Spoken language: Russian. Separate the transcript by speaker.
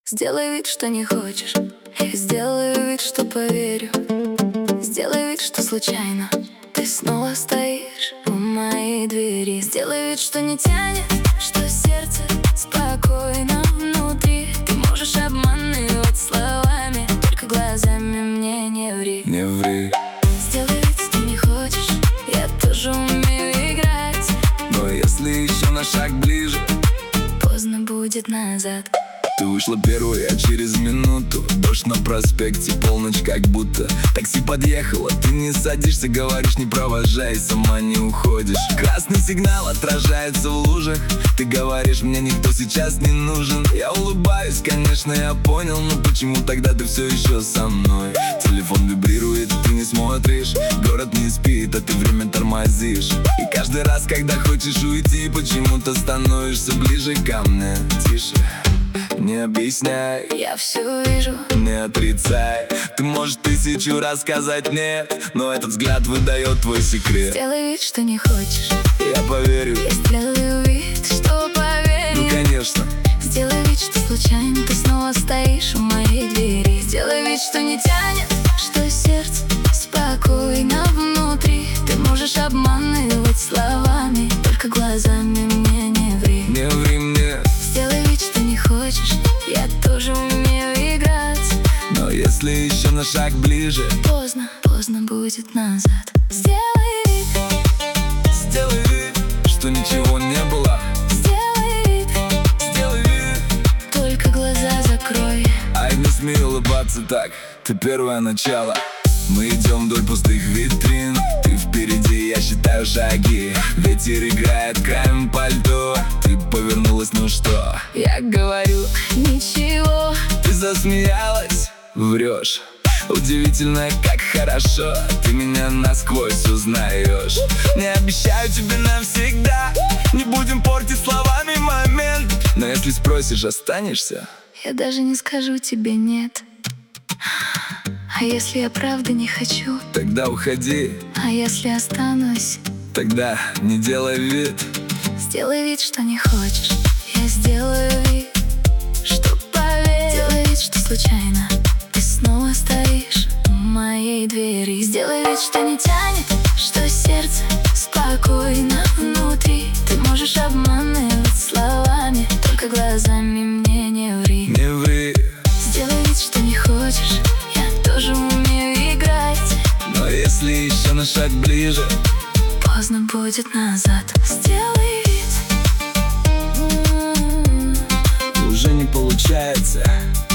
Speaker 1: Сделай вид, что не хочешь, и сделай вид, что поверю. Сделай вид, что случайно ты снова стоишь у моей двери. Сделай вид, что не тянет, что сердце спокойно внутри. Ты можешь обманывать словами, только глазами мне не ври.
Speaker 2: Не ври.
Speaker 1: Сделай вид, что не хочешь, я тоже умею играть.
Speaker 2: Но если еще на шаг ближе,
Speaker 1: поздно будет назад.
Speaker 2: ты вышла первой, а через минуту дождь на проспекте, полночь как будто. Такси подъехало, ты не садишься, говоришь не провожай, сама не уходишь. Красный сигнал отражается в лужах, ты говоришь мне никто сейчас не нужен. Я улыбаюсь, конечно я понял, но почему тогда ты все еще со мной? Телефон вибрирует, ты не смотришь, город не спит, а ты время тормозишь. И каждый раз, когда хочешь уйти, почему-то становишься ближе ко мне. Тише, не объясняй,
Speaker 1: я все вижу,
Speaker 2: не отрицай. Ты можешь 1000 раз сказать нет, но этот взгляд выдает твой секрет.
Speaker 1: сделай вид, что не хочешь,
Speaker 2: Я поверю,
Speaker 1: я сделаю вид, что поверю.
Speaker 2: ну конечно.
Speaker 1: Сделай вид, что случайно ты снова стоишь у моей двери. Сделай вид, что не тянет, что сердце спокойно внутри. Ты можешь обманывать словами, только глазами мне не ври.
Speaker 2: Не ври мне.
Speaker 1: Сделай вид, что не хочешь, я тоже умею играть.
Speaker 2: Но если еще на шаг ближе,
Speaker 1: Поздно, поздно будет назад. Сделай вид,
Speaker 2: сделай вид, что ничего не было.
Speaker 1: сделай вид,
Speaker 2: Сделай вид,
Speaker 1: только глаза закрой.
Speaker 2: ай, не смей улыбаться так, ты первое начало. Мы идем вдоль пустых витрин, ты впереди, я считаю шаги. Ветер играет краем пальто, ты повернулась, ну что?
Speaker 1: Я говорю ничего,
Speaker 2: Ты засмеялась, врешь. Удивительно, как хорошо ты меня насквозь узнаешь. Не обещаю тебе навсегда, не будем портить словами момент. Но если спросишь, останешься?
Speaker 1: я даже не скажу тебе нет. А если я правда не хочу?
Speaker 2: Тогда уходи,
Speaker 1: А если останусь?
Speaker 2: тогда не делай вид.
Speaker 1: Сделай вид, что не хочешь, я сделаю вид, что поверю. Сделай вид, что случайно ты снова стоишь у моей двери. Сделай вид, что не тянет, что сердце спокойно внутри. Ты можешь обманывать словами, только глазами мне не ври.
Speaker 2: Не ври.
Speaker 1: Сделай вид, что не хочешь, я тоже умею играть.
Speaker 2: Но если еще на шаг ближе,
Speaker 1: Поздно будет назад. Сделай вид,
Speaker 2: уже не получается.